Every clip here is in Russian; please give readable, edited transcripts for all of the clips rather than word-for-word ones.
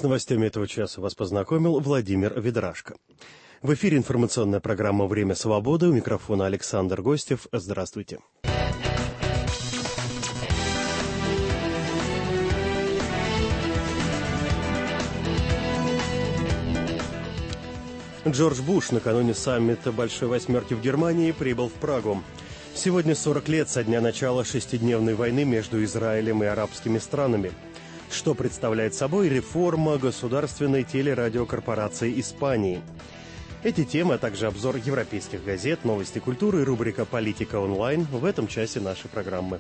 С новостями этого часа вас познакомил Владимир Ведрашко. В эфире информационная программа «Время свободы». У микрофона Александр Гостев. Здравствуйте. Джордж Буш накануне саммита Большой Восьмерки в Германии прибыл в Прагу. Сегодня 40 лет со дня начала шестидневной войны между Израилем и арабскими странами. Что представляет собой реформа государственной телерадиокорпорации Испании? Эти темы, а также обзор европейских газет, новости культуры и рубрика «Политика онлайн» в этом часе нашей программы.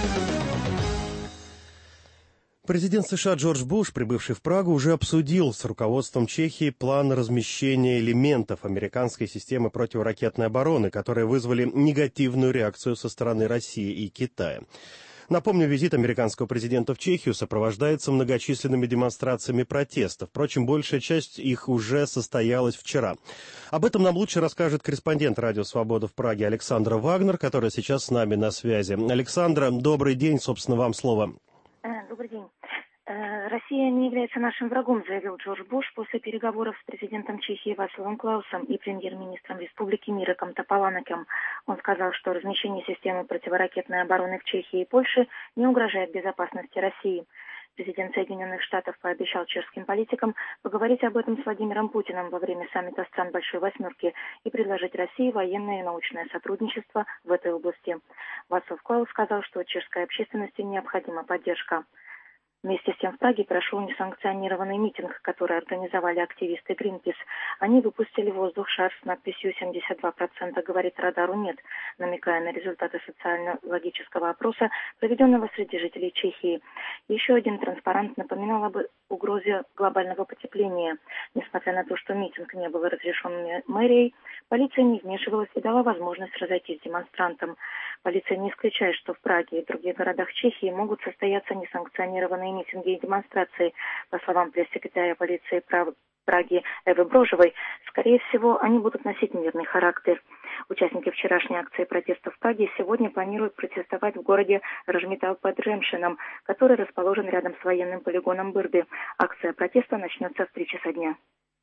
Президент США Джордж Буш, прибывший в Прагу, уже обсудил с руководством Чехии план размещения элементов американской системы противоракетной обороны, которые вызвали негативную реакцию со стороны России и Китая. Напомню, визит американского президента в Чехию сопровождается многочисленными демонстрациями протеста. Впрочем, большая часть их уже состоялась вчера. Об этом нам лучше расскажет корреспондент «Радио Свобода» в Праге Александра Вагнер, которая сейчас с нами на связи. Александра, добрый день, собственно, вам слово. Добрый день. Россия не является нашим врагом, заявил Джордж Буш после переговоров с президентом Чехии Вацлавом Клаусом и премьер-министром Республики Миреком Топаланеком. Он сказал, что размещение системы противоракетной обороны в Чехии и Польше не угрожает безопасности России. Президент Соединенных Штатов пообещал чешским политикам поговорить об этом с Владимиром Путиным во время саммита стран Большой Восьмерки и предложить России военное и научное сотрудничество в этой области. Вацлав Клаус сказал, что чешской общественности необходима поддержка. Вместе с тем в Праге прошел несанкционированный митинг, который организовали активисты Greenpeace. Они выпустили в воздух шар с надписью «72% говорит радару нет», намекая на результаты социально-логического опроса, проведенного среди жителей Чехии. Еще один транспарант напоминал об угрозе глобального потепления. Несмотря на то, что митинг не был разрешен мэрией, полиция не вмешивалась и дала возможность разойтись демонстрантам. Полиция не исключает, что в Праге и других городах Чехии могут состояться несанкционированные митинги и демонстрации. По словам пресс-секретаря полиции Праги Эвы Брожевой, скорее всего, они будут носить мирный характер. Участники вчерашней акции протеста в Праге сегодня планируют протестовать в городе Рожметал под Ремшином, который расположен рядом с военным полигоном Бырды. Акция протеста начнется в 3 часа дня.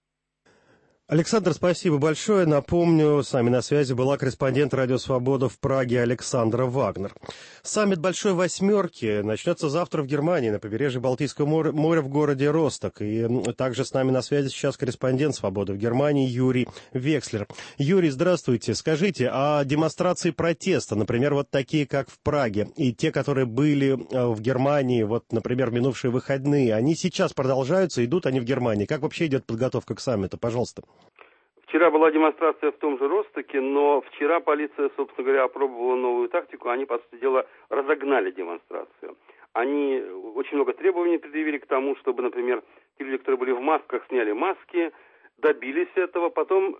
Александр, спасибо большое. Напомню, с нами на связи была корреспондент «Радио Свобода» в Праге Александра Вагнер. Саммит Большой Восьмерки начнется завтра в Германии, на побережье Балтийского моря в городе Росток. И также с нами на связи сейчас корреспондент «Свободы» в Германии Юрий Векслер. Юрий, здравствуйте. Скажите, а демонстрации протеста, например, вот такие, как в Праге, и те, которые были в Германии, вот, например, в минувшие выходные, они сейчас продолжаются, идут они в Германии? Как вообще идет подготовка к саммиту? Пожалуйста. Вчера была демонстрация в том же Ростоке, но вчера полиция, собственно говоря, опробовала новую тактику. Они, по сути дела, разогнали демонстрацию. Они очень много требований предъявили к тому, чтобы, например, те люди, которые были в масках, сняли маски, добились этого, потом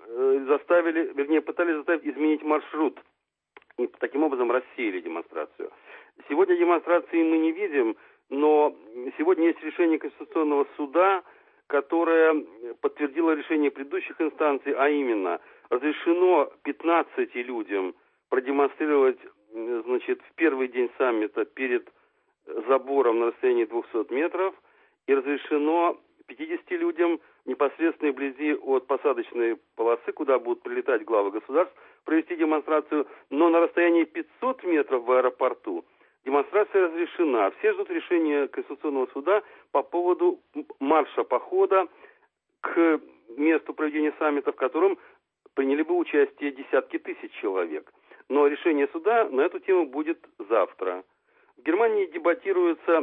пытались заставить изменить маршрут. И таким образом рассеяли демонстрацию. Сегодня демонстрации мы не видим, но сегодня есть решение Конституционного суда, которая подтвердила решение предыдущих инстанций, а именно разрешено 15 людям продемонстрировать, в первый день саммита перед забором на расстоянии 200 метров, и разрешено 50 людям непосредственно вблизи от посадочной полосы, куда будут прилетать главы государств, провести демонстрацию, но на расстоянии 500 метров в аэропорту демонстрация разрешена. Все ждут решения Конституционного суда по поводу марша похода к месту проведения саммита, в котором приняли бы участие десятки тысяч человек. Но решение суда на эту тему будет завтра. В Германии дебатируется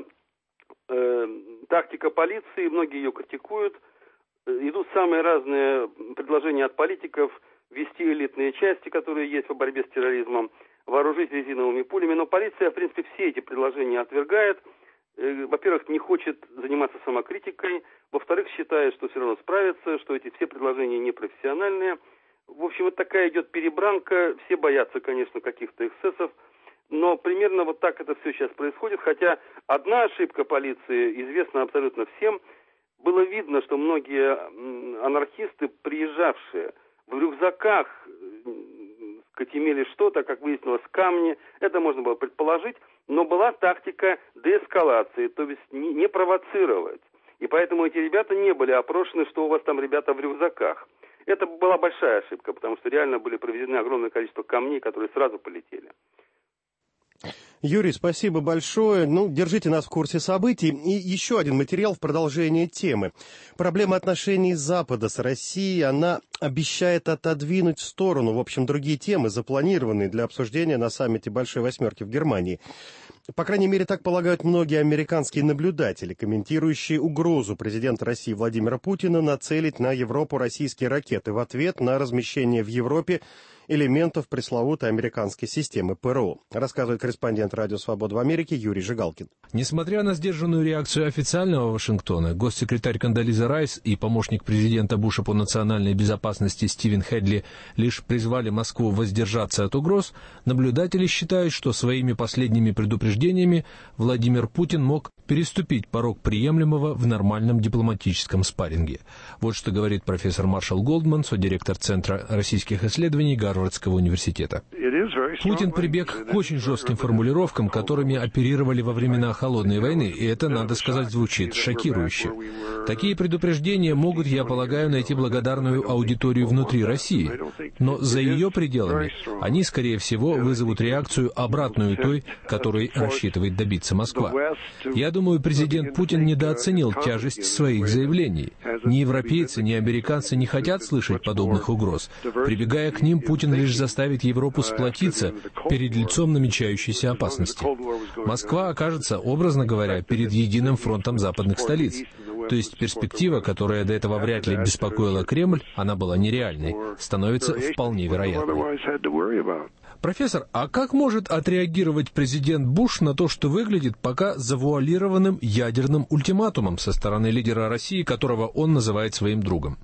тактика полиции, многие ее критикуют. Идут самые разные предложения от политиков ввести элитные части, которые есть по борьбе с терроризмом, вооружить резиновыми пулями, но полиция, в принципе, все эти предложения отвергает. Во-первых, не хочет заниматься самокритикой, во-вторых, считает, что все равно справится, что эти все предложения непрофессиональные. В общем, вот такая идет перебранка, все боятся, конечно, каких-то эксцессов, но примерно вот так это все сейчас происходит, хотя одна ошибка полиции известна абсолютно всем. Было видно, что многие анархисты, приезжавшие в рюкзаках, имели что-то, как выяснилось, камни. Это можно было предположить, но была тактика деэскалации, то есть не провоцировать. И поэтому эти ребята не были опрошены, что у вас там, ребята, в рюкзаках. Это была большая ошибка, потому что реально были проведены огромное количество камней, которые сразу полетели. Юрий, спасибо большое. Держите нас в курсе событий. И еще один материал в продолжение темы. Проблема отношений Запада с Россией, она обещает отодвинуть в сторону, в общем, другие темы, запланированные для обсуждения на саммите Большой Восьмерки в Германии. По крайней мере, так полагают многие американские наблюдатели, комментирующие угрозу президента России Владимира Путина нацелить на Европу российские ракеты в ответ на размещение в Европе элементов пресловутой американской системы ПРО, рассказывает корреспондент Радио Свобода в Америке Юрий Жигалкин. Несмотря на сдержанную реакцию официального Вашингтона, госсекретарь Кондолиза Райс и помощник президента Буша по национальной безопасности Стивен Хедли лишь призвали Москву воздержаться от угроз, наблюдатели считают, что своими последними предупреждениями Владимир Путин мог переступить порог приемлемого в нормальном дипломатическом спарринге. Вот что говорит профессор Маршал Голдман, содиректор Центра российских исследований Гарвардского университета. Путин прибег к очень жестким формулировкам, которыми оперировали во времена Холодной войны, и это, надо сказать, звучит шокирующе. Такие предупреждения могут, я полагаю, найти благодарную аудиторию внутри России, но за ее пределами они, скорее всего, вызовут реакцию, обратную той, которой рассчитывает добиться Москва. Я думаю, президент Путин недооценил тяжесть своих заявлений. Ни европейцы, ни американцы не хотят слышать подобных угроз. Прибегая к ним, Путин лишь заставит Европу сплотиться перед лицом намечающейся опасности. Москва окажется, образно говоря, перед единым фронтом западных столиц. То есть перспектива, которая до этого вряд ли беспокоила Кремль, она была нереальной, становится вполне вероятной. Профессор, а как может отреагировать президент Буш на то, что выглядит пока завуалированным ядерным ультиматумом со стороны лидера России, которого он называет своим другом?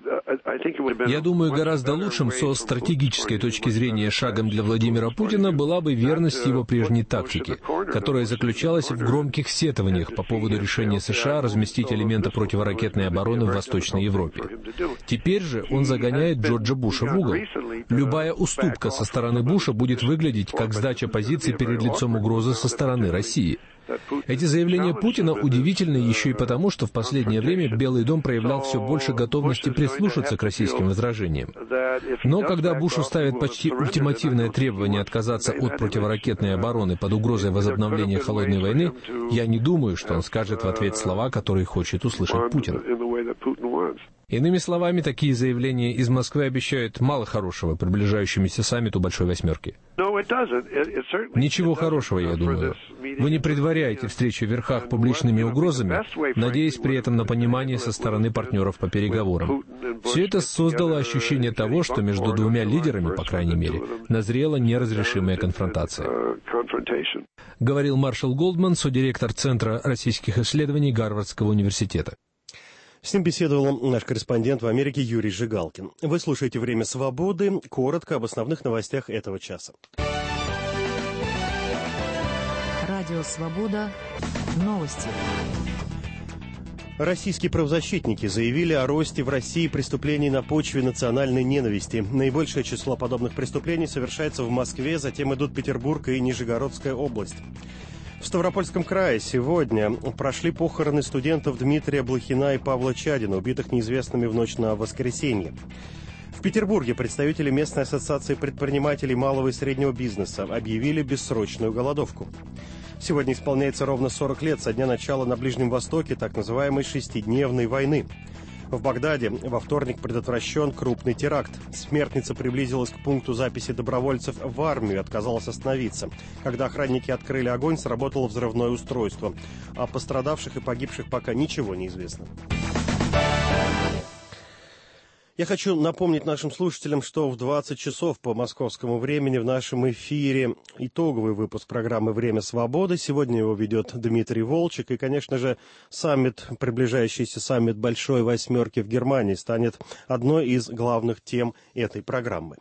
Я думаю, гораздо лучшим со стратегической точки зрения шагом для Владимира Путина была бы верность его прежней тактике, которая заключалась в громких сетованиях по поводу решения США разместить элементы противоракетной обороны в Восточной Европе. Теперь же он загоняет Джорджа Буша в угол. Любая уступка со стороны Буша будет выглядеть как сдача позиций перед лицом угрозы со стороны России. Эти заявления Путина удивительны еще и потому, что в последнее время Белый дом проявлял все больше готовности прислушаться к российским возражениям. Но когда Бушу ставят почти ультимативное требование отказаться от противоракетной обороны под угрозой возобновления холодной войны, я не думаю, что он скажет в ответ слова, которые хочет услышать Путин. Иными словами, такие заявления из Москвы обещают мало хорошего приближающемуся саммиту Большой Восьмерки. Ничего хорошего, я думаю. Вы не предваряете встречу в верхах публичными угрозами, надеясь при этом на понимание со стороны партнеров по переговорам. Все это создало ощущение того, что между двумя лидерами, по крайней мере, назрела неразрешимая конфронтация. Говорил Маршал Голдман, содиректор Центра российских исследований Гарвардского университета. С ним беседовал наш корреспондент в Америке Юрий Жигалкин. Вы слушаете «Время свободы». Коротко об основных новостях этого часа. Радио «Свобода». Новости. Российские правозащитники заявили о росте в России преступлений на почве национальной ненависти. Наибольшее число подобных преступлений совершается в Москве, затем идут Петербург и Нижегородская область. В Ставропольском крае сегодня прошли похороны студентов Дмитрия Блохина и Павла Чадина, убитых неизвестными в ночь на воскресенье. В Петербурге представители местной ассоциации предпринимателей малого и среднего бизнеса объявили бессрочную голодовку. Сегодня исполняется ровно 40 лет со дня начала на Ближнем Востоке так называемой шестидневной войны. В Багдаде во вторник предотвращен крупный теракт. Смертница приблизилась к пункту записи добровольцев в армию и отказалась остановиться. Когда охранники открыли огонь, сработало взрывное устройство. О пострадавших и погибших пока ничего не известно. Я хочу напомнить нашим слушателям, что в 20 часов по московскому времени в нашем эфире итоговый выпуск программы «Время свободы». Сегодня его ведет Дмитрий Волчек. И, конечно же, приближающийся саммит Большой Восьмерки в Германии станет одной из главных тем этой программы.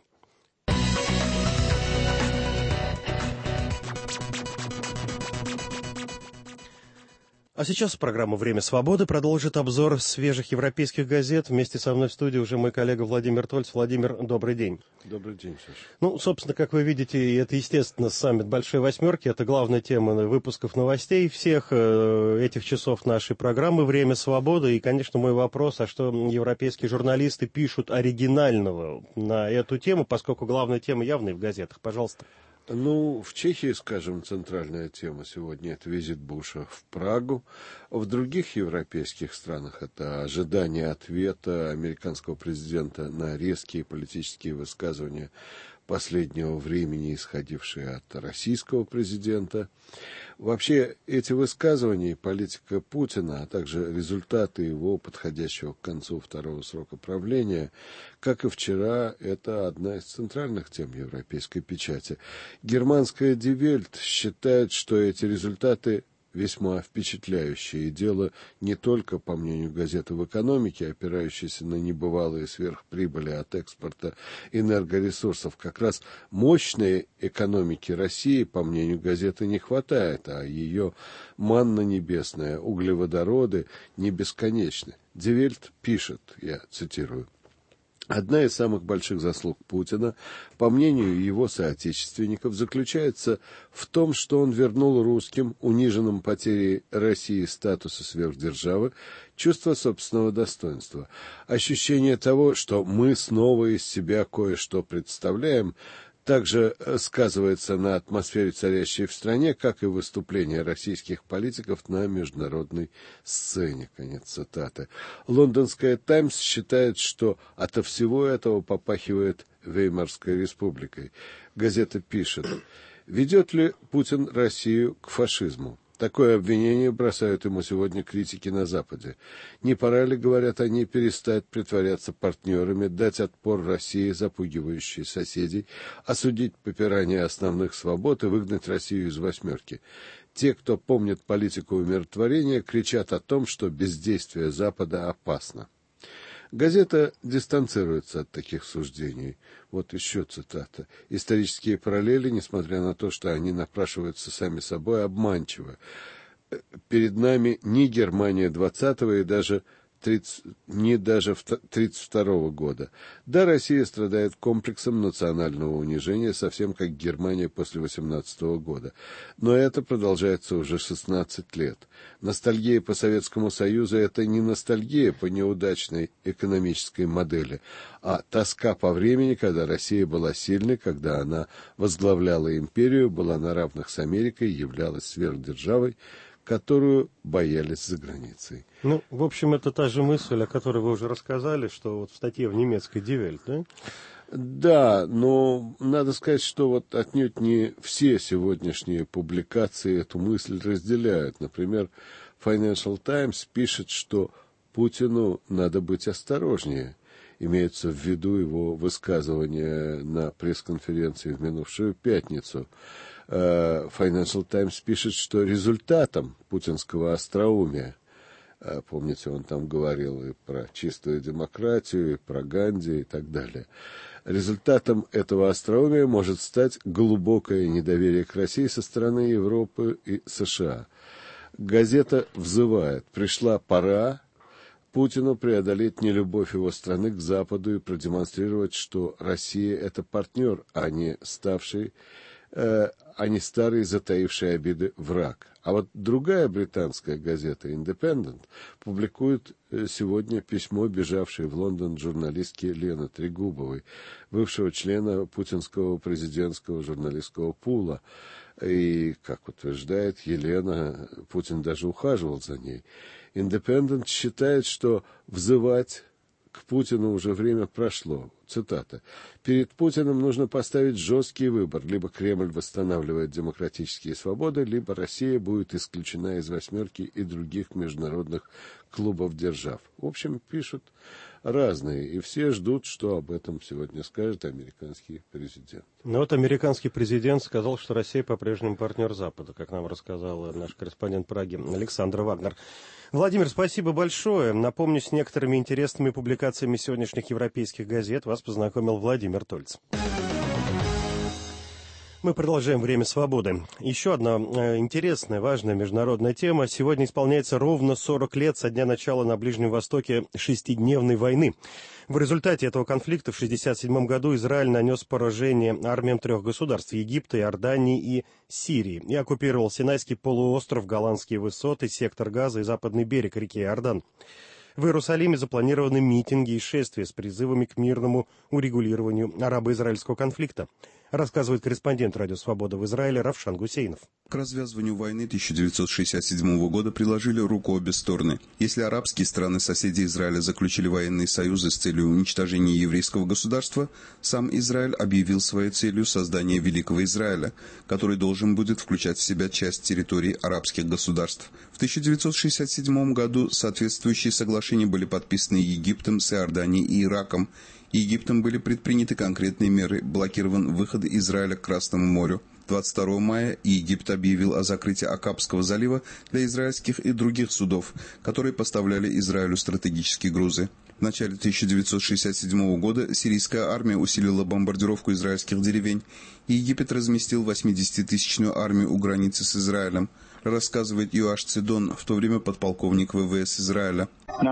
А сейчас программа «Время свободы» продолжит обзор свежих европейских газет. Вместе со мной в студии уже мой коллега Владимир Тольц. Владимир, добрый день. Добрый день, Саша. Ну, собственно, как вы видите, это, естественно, саммит Большой Восьмерки. Это главная тема выпусков новостей всех этих часов нашей программы «Время свободы». И, конечно, мой вопрос, а что европейские журналисты пишут оригинального на эту тему, поскольку главная тема явная в газетах. Пожалуйста. Ну, в Чехии, скажем, центральная тема сегодня – это визит Буша в Прагу. В других европейских странах это ожидание ответа американского президента на резкие политические высказывания последнего времени, исходившие от российского президента. Вообще, эти высказывания и политика Путина, а также результаты его подходящего к концу второго срока правления, как и вчера, это одна из центральных тем европейской печати. Германская Die Welt считает, что эти результаты весьма впечатляющие. И дело не только, по мнению газеты, в экономике, опирающейся на небывалые сверхприбыли от экспорта энергоресурсов. Как раз мощной экономики России, по мнению газеты, не хватает, а ее манна небесная, углеводороды не бесконечны. Die Welt пишет, я цитирую: «Одна из самых больших заслуг Путина, по мнению его соотечественников, заключается в том, что он вернул русским, униженным потерей России статуса сверхдержавы, чувство собственного достоинства. Ощущение того, что мы снова из себя кое-что представляем, также сказывается на атмосфере, царящей в стране, как и выступления российских политиков на международной сцене». Конец цитаты. Лондонская «Таймс» считает, что ото всего этого попахивает Веймарской республикой. Газета пишет: «Ведет ли Путин Россию к фашизму? Такое обвинение бросают ему сегодня критики на Западе. Не пора ли, говорят они, перестать притворяться партнерами, дать отпор России, запугивающей соседей, осудить попирание основных свобод и выгнать Россию из восьмерки? Те, кто помнит политику умиротворения, кричат о том, что бездействие Запада опасно». Газета дистанцируется от таких суждений. Вот еще цитата. «Исторические параллели, несмотря на то, что они напрашиваются сами собой, обманчивы. Перед нами не Германия 20-го и даже 1932 года. Да, Россия страдает комплексом национального унижения, совсем как Германия после 18 года. Но это продолжается уже 16 лет. Ностальгия по Советскому Союзу – это не ностальгия по неудачной экономической модели, а тоска по времени, когда Россия была сильной, когда она возглавляла империю, была на равных с Америкой, являлась сверхдержавой, которую боялись за границей». Ну, в общем, это та же мысль, о которой вы уже рассказали, что вот в статье в немецкой Die Welt, да? Да, но надо сказать, что вот отнюдь не все сегодняшние публикации эту мысль разделяют. Например, Financial Times пишет, что Путину надо быть осторожнее. Имеется в виду его высказывание на пресс-конференции в минувшую пятницу. Financial Times пишет, что результатом путинского остроумия, помните, он там говорил и про чистую демократию, и про Ганди и так далее, результатом этого остроумия может стать глубокое недоверие к России со стороны Европы и США. Газета взывает: пришла пора Путину преодолеть нелюбовь его страны к Западу и продемонстрировать, что Россия – это партнер, а не старый, затаивший обиды враг. А вот другая британская газета Independent публикует сегодня письмо бежавшей в Лондон журналистки Лены Трегубовой, бывшего члена путинского президентского журналистского пула. И, как утверждает Елена, Путин даже ухаживал за ней. Independent считает, что взывать к Путину уже время прошло. Цитата. «Перед Путиным нужно поставить жесткий выбор. Либо Кремль восстанавливает демократические свободы, либо Россия будет исключена из восьмерки и других международных клубов держав». В общем, пишут разные, и все ждут, что об этом сегодня скажет американский президент. Ну вот американский президент сказал, что Россия по-прежнему партнер Запада, как нам рассказал наш корреспондент в Праге Александр Вагнер. Владимир, спасибо большое. Напомню, с некоторыми интересными публикациями сегодняшних европейских газет вас познакомил Владимир Тольц. Мы продолжаем «Время свободы». Еще одна интересная, важная международная тема. Сегодня исполняется ровно 40 лет со дня начала на Ближнем Востоке шестидневной войны. В результате этого конфликта в 1967 году Израиль нанес поражение армиям 3 государств – Египта, Иордании и Сирии, и оккупировал Синайский полуостров, Голландские высоты, сектор Газа и западный берег реки Иордан. В Иерусалиме запланированы митинги и шествия с призывами к мирному урегулированию арабо-израильского конфликта, рассказывает корреспондент «Радио Свобода» в Израиле Равшан Гусейнов. К развязыванию войны 1967 года приложили руку обе стороны. Если арабские страны-соседи Израиля заключили военные союзы с целью уничтожения еврейского государства, сам Израиль объявил своей целью создание Великого Израиля, который должен будет включать в себя часть территорий арабских государств. В 1967 году соответствующие соглашения были подписаны Египтом с Иорданией и Ираком. Египтом были предприняты конкретные меры, блокирован выход Израиля к Красному морю. 22 мая Египет объявил о закрытии Акабского залива для израильских и других судов, которые поставляли Израилю стратегические грузы. В начале 1967 года сирийская армия усилила бомбардировку израильских деревень, и Египет разместил 80-тысячную армию у границы с Израилем, рассказывает Юаш Цидон, в то время подполковник ВВС Израиля.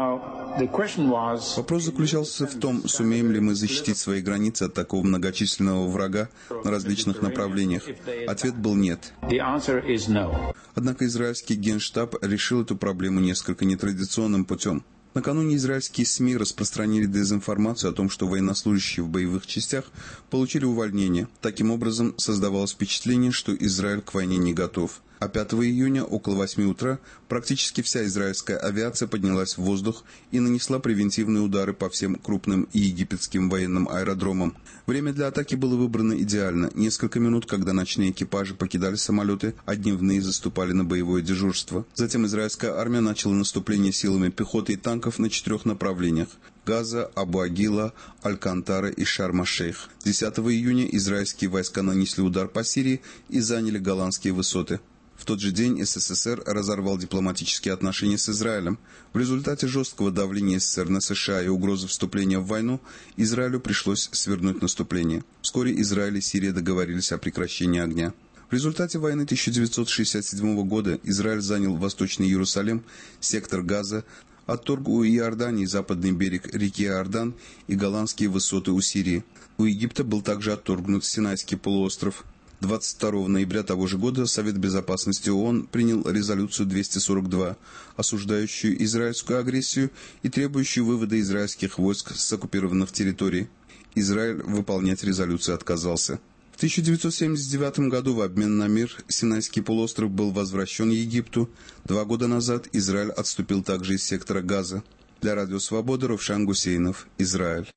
Вопрос заключался в том, сумеем ли мы защитить свои границы от такого многочисленного врага на различных направлениях. Ответ был нет. Однако израильский генштаб решил эту проблему несколько нетрадиционным путем. Накануне израильские СМИ распространили дезинформацию о том, что военнослужащие в боевых частях получили увольнение. Таким образом, создавалось впечатление, что Израиль к войне не готов. А 5 июня около 8 утра практически вся израильская авиация поднялась в воздух и нанесла превентивные удары по всем крупным египетским военным аэродромам. Время для атаки было выбрано идеально. Несколько минут, когда ночные экипажи покидали самолеты, а дневные заступали на боевое дежурство. Затем израильская армия начала наступление силами пехоты и танков на 4 направлениях: Газа, Абу-Агила, Аль-Кантара и Шарм-аш-Шейх. 10 июня израильские войска нанесли удар по Сирии и заняли Голландские высоты. В тот же день СССР разорвал дипломатические отношения с Израилем. В результате жесткого давления СССР на США и угрозы вступления в войну Израилю пришлось свернуть наступление. Вскоре Израиль и Сирия договорились о прекращении огня. В результате войны 1967 года Израиль занял Восточный Иерусалим, сектор Газа, отторг у Иордании западный берег реки Иордан и Голландские высоты у Сирии. У Египта был также отторгнут Синайский полуостров. 22 ноября того же года Совет Безопасности ООН принял резолюцию 242, осуждающую израильскую агрессию и требующую вывода израильских войск с оккупированных территорий. Израиль выполнять резолюцию отказался. В 1979 году в обмен на мир Синайский полуостров был возвращен Египту. 2 года назад Израиль отступил также из сектора Газа. Для Радио Свобода Равшан Гусейнов, Израиль.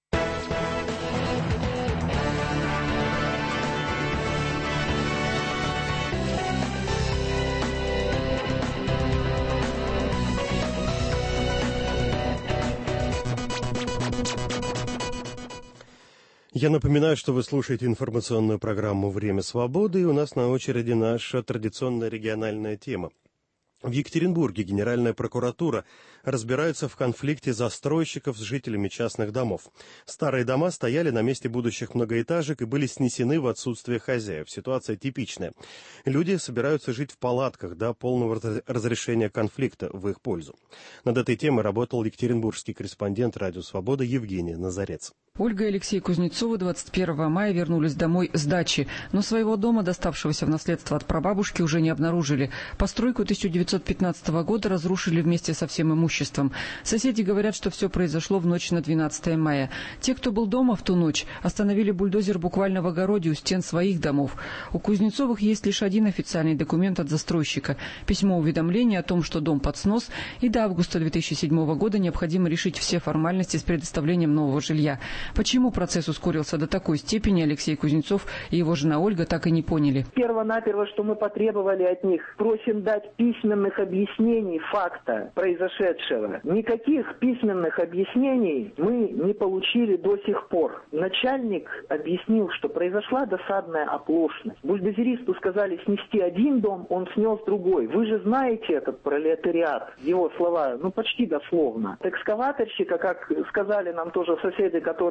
Я напоминаю, что вы слушаете информационную программу «Время свободы», и у нас на очереди наша традиционная региональная тема. В Екатеринбурге Генеральная прокуратура разбирается в конфликте застройщиков с жителями частных домов. Старые дома стояли на месте будущих многоэтажек и были снесены в отсутствие хозяев. Ситуация типичная. Люди собираются жить в палатках до полного разрешения конфликта в их пользу. Над этой темой работал екатеринбургский корреспондент «Радио Свобода» Евгений Назарец. Ольга и Алексей Кузнецовы 21 мая вернулись домой с дачи, но своего дома, доставшегося в наследство от прабабушки, уже не обнаружили. Постройку 1915 года разрушили вместе со всем имуществом. Соседи говорят, что все произошло в ночь на 12 мая. Те, кто был дома в ту ночь, остановили бульдозер буквально в огороде у стен своих домов. У Кузнецовых есть лишь один официальный документ от застройщика – письмо-уведомление о том, что дом под снос, и до августа 2007 года необходимо решить все формальности с предоставлением нового жилья. Почему процесс ускорился до такой степени, Алексей Кузнецов и его жена Ольга так и не поняли. Первонаперво, что мы потребовали от них, просим дать письменных объяснений факта произошедшего. Никаких письменных объяснений мы не получили до сих пор. Начальник объяснил, что произошла досадная оплошность. Бульдозеристу сказали снести один дом, он снес другой. Вы же знаете этот пролетариат, его слова, почти дословно. Экскаваторщика, как сказали нам тоже соседи, которые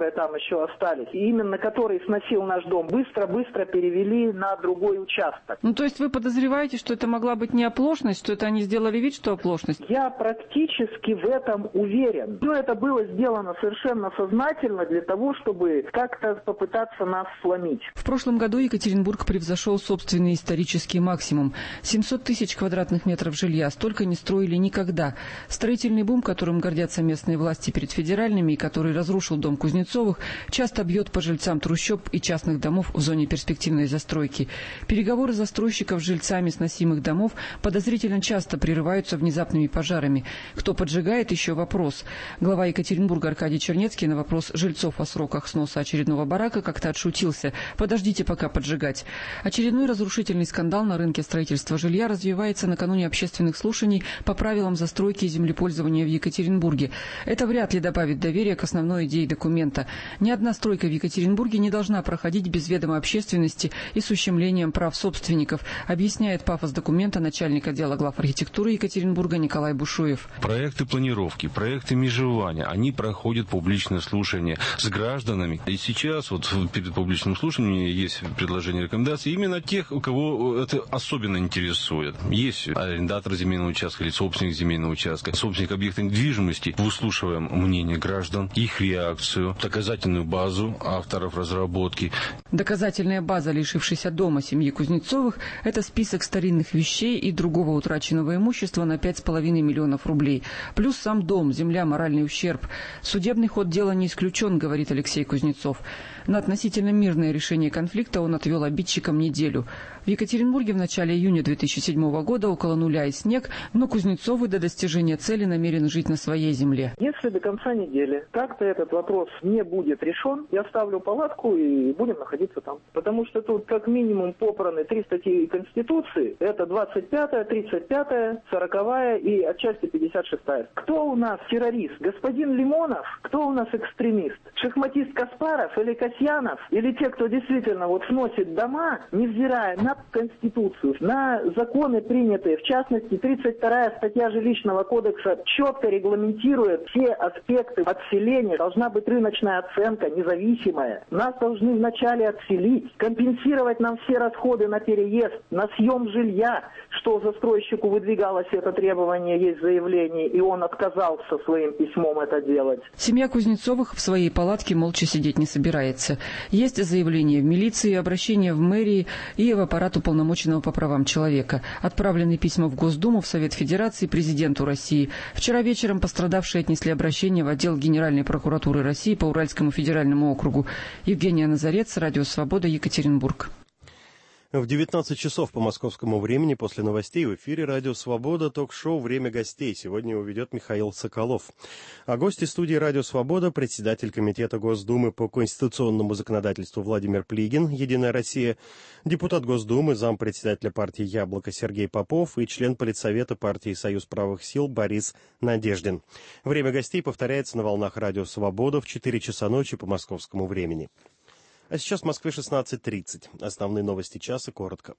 которые там еще остались, и именно который сносил наш дом, быстро-быстро перевели на другой участок. Ну, то есть вы подозреваете, что это могла быть не оплошность, что это они сделали вид, что оплошность? Я практически в этом уверен. Но это было сделано совершенно сознательно для того, чтобы как-то попытаться нас сломить. В прошлом году Екатеринбург превзошел собственный исторический максимум. 700 тысяч квадратных метров жилья. Столько не строили никогда. Строительный бум, которым гордятся местные власти перед федеральными и который разрушил дом Кузнецовых, часто бьет по жильцам трущоб и частных домов в зоне перспективной застройки. Переговоры застройщиков с жильцами сносимых домов подозрительно часто прерываются внезапными пожарами. Кто поджигает, еще вопрос. Глава Екатеринбурга Аркадий Чернецкий на вопрос жильцов о сроках сноса очередного барака как-то отшутился. Подождите пока поджигать. Очередной разрушительный скандал на рынке строительства жилья развивается накануне общественных слушаний по правилам застройки и землепользования в Екатеринбурге. Это вряд ли добавит доверия к основной идее документа. Ни одна стройка в Екатеринбурге не должна проходить без ведома общественности и с ущемлением прав собственников, объясняет пафос документа начальник отдела глав архитектуры Екатеринбурга Николай Бушуев. Проекты планировки, проекты межевания, они проходят публичное слушание с гражданами. И сейчас вот перед публичным слушанием есть предложение рекомендаций именно тех, у кого это особенно интересует. Есть арендатор земельного участка или собственник земельного участка, собственник объекта недвижимости. Выслушиваем мнение граждан, их реакцию, доказательную базу авторов разработки. Доказательная база лишившейся дома семьи Кузнецовых – это список старинных вещей и другого утраченного имущества на 5,5 миллионов рублей. Плюс сам дом, земля, моральный ущерб. Судебный ход дела не исключен, говорит Алексей Кузнецов. На относительно мирное решение конфликта он отвел обидчикам неделю. В Екатеринбурге в начале июня 2007 года около нуля и снег, но Кузнецовы до достижения цели намерены жить на своей земле. Если до конца недели как-то этот вопрос не будет решен, я ставлю палатку и будем находиться там. Потому что тут как минимум попраны 3 статьи Конституции. Это 25-я, 35-я, 40-я и отчасти 56-я. Кто у нас террорист? Господин Лимонов? Кто у нас экстремист? Шахматист Каспаров или Касьянов? Или те, кто действительно вот сносит дома, невзирая на Конституцию, на законы принятые, в частности 32-я статья Жилищного кодекса четко регламентирует все аспекты отселения. Должна быть рыночная оценка, независимая. Нас должны вначале отселить, компенсировать нам все расходы на переезд, на съем жилья, что застройщику выдвигалось это требование, есть заявление, и он отказался своим письмом это делать. Семья Кузнецовых в своей палатке молча сидеть не собирается. Есть заявление в милиции, обращение в мэрии и в аппарат уполномоченного по правам человека. Отправлены письма в Госдуму, в Совет Федерации, президенту России. Вчера вечером пострадавшие отнесли обращение в отдел Генеральной прокуратуры России по Уральскому федеральному округу. Евгения Назарец, Радио Свобода, Екатеринбург. В 19 часов по московскому времени после новостей в эфире «Радио Свобода» ток-шоу «Время гостей». Сегодня его ведет Михаил Соколов. А гости студии «Радио Свобода» — председатель Комитета Госдумы по конституционному законодательству Владимир Плигин, «Единая Россия», депутат Госдумы, зампредседателя партии «Яблоко» Сергей Попов и член Политсовета партии «Союз правых сил» Борис Надеждин. «Время гостей» повторяется на волнах «Радио Свобода» в 4 часа ночи по московскому времени. А сейчас в Москве 16:30. Основные новости часа коротко.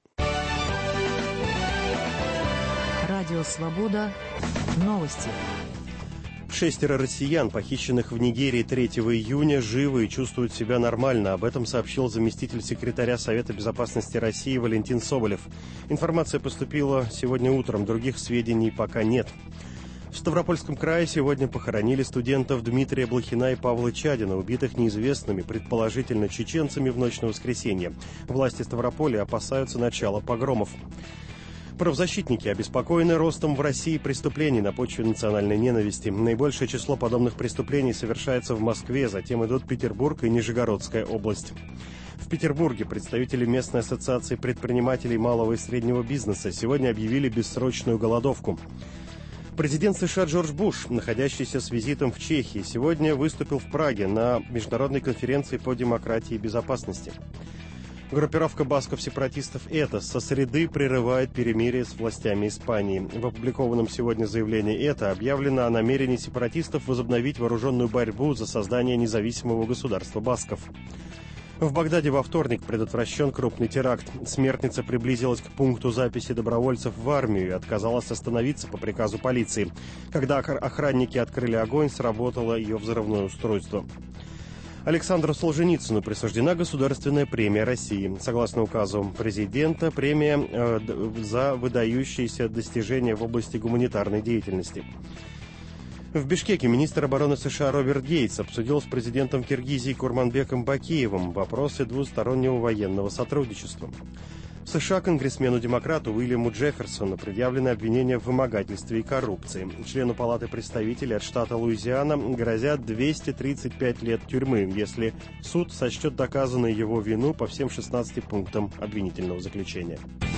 Радио «Свобода». Новости. 6 россиян, похищенных в Нигерии 3 июня, живы и чувствуют себя нормально. Об этом сообщил заместитель секретаря Совета безопасности России Валентин Соболев. Информация поступила сегодня утром, других сведений пока нет. В Ставропольском крае сегодня похоронили студентов Дмитрия Блохина и Павла Чадина, убитых неизвестными, предположительно чеченцами, в ночь на воскресенье. Власти Ставрополя опасаются начала погромов. Правозащитники обеспокоены ростом в России преступлений на почве национальной ненависти. Наибольшее число подобных преступлений совершается в Москве, затем идут Петербург и Нижегородская область. В Петербурге представители местной ассоциации предпринимателей малого и среднего бизнеса сегодня объявили бессрочную голодовку. Президент США Джордж Буш, находящийся с визитом в Чехии, сегодня выступил в Праге на международной конференции по демократии и безопасности. Группировка басков-сепаратистов «Этос» со среды прерывает перемирие с властями Испании. В опубликованном сегодня заявлении «Это» объявлено о намерении сепаратистов возобновить вооруженную борьбу за создание независимого государства басков. В Багдаде во вторник предотвращен крупный теракт. Смертница приблизилась к пункту записи добровольцев в армию и отказалась остановиться по приказу полиции. Когда охранники открыли огонь, сработало ее взрывное устройство. Александру Солженицыну присуждена Государственная премия России. Согласно указу президента, премия за выдающиеся достижения в области гуманитарной деятельности. В Бишкеке министр обороны США Роберт Гейтс обсудил с президентом Киргизии Курманбеком Бакиевым вопросы двустороннего военного сотрудничества. В США конгрессмену-демократу Уильяму Джефферсону предъявлены обвинения в вымогательстве и коррупции. Члену Палаты представителей от штата Луизиана грозят 235 лет тюрьмы, если суд сочтет доказанной его вину по всем 16 пунктам обвинительного заключения.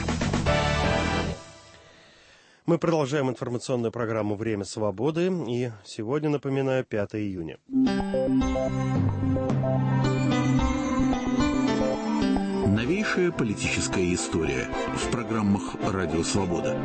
Мы продолжаем информационную программу «Время свободы», и сегодня, напоминаю, 5 июня. Новейшая политическая история в программах «Радио Свобода».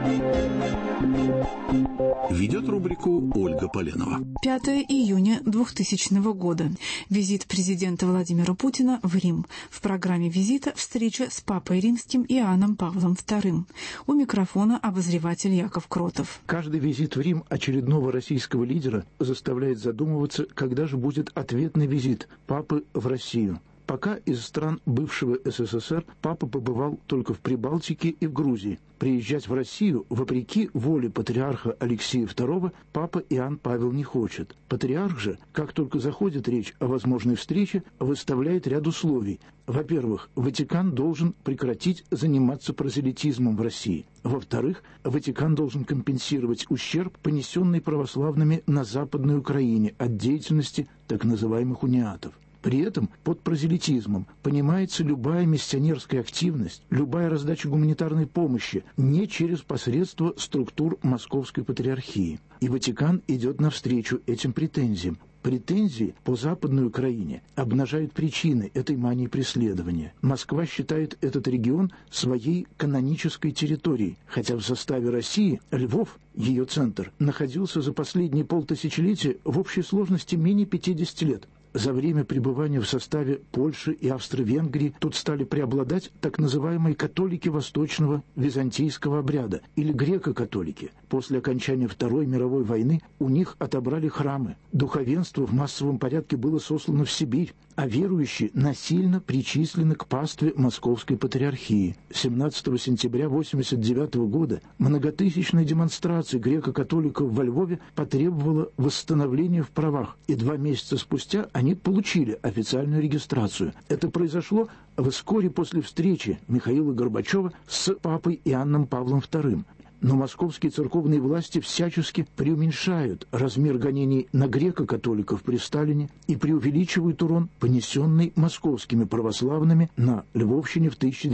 Ведет рубрику Ольга Поленова. 5 июня 2000 года. Визит президента Владимира Путина в Рим. В программе визита встреча с Папой Римским Иоанном Павлом II. У микрофона обозреватель Яков Кротов. Каждый визит в Рим очередного российского лидера заставляет задумываться, когда же будет ответный визит Папы в Россию. Пока из стран бывшего СССР Папа побывал только в Прибалтике и в Грузии. Приезжать в Россию, вопреки воле патриарха Алексея II, Папа Иоанн Павел не хочет. Патриарх же, как только заходит речь о возможной встрече, выставляет ряд условий. Во-первых, Ватикан должен прекратить заниматься прозелитизмом в России. Во-вторых, Ватикан должен компенсировать ущерб, понесенный православными на Западной Украине от деятельности так называемых униатов. При этом под прозелитизмом понимается любая миссионерская активность, любая раздача гуманитарной помощи не через посредство структур Московской Патриархии. И Ватикан идет навстречу этим претензиям. Претензии по Западной Украине обнажают причины этой мании преследования. Москва считает этот регион своей канонической территорией, хотя в составе России Львов, ее центр, находился за последние полтысячелетия в общей сложности менее 50 лет. За время пребывания в составе Польши и Австро-Венгрии тут стали преобладать так называемые католики восточного византийского обряда или греко-католики. После окончания Второй мировой войны у них отобрали храмы. Духовенство в массовом порядке было сослано в Сибирь, а верующие насильно причислены к пастве Московской Патриархии. 17 сентября 1989 года многотысячная демонстрация греко-католиков во Львове потребовала восстановления в правах, и 2 месяца спустя они получили официальную регистрацию. Это произошло вскоре после встречи Михаила Горбачева с папой Иоанном Павлом II. Но московские церковные власти всячески преуменьшают размер гонений на греко-католиков при Сталине и преувеличивают урон, понесенный московскими православными на Львовщине в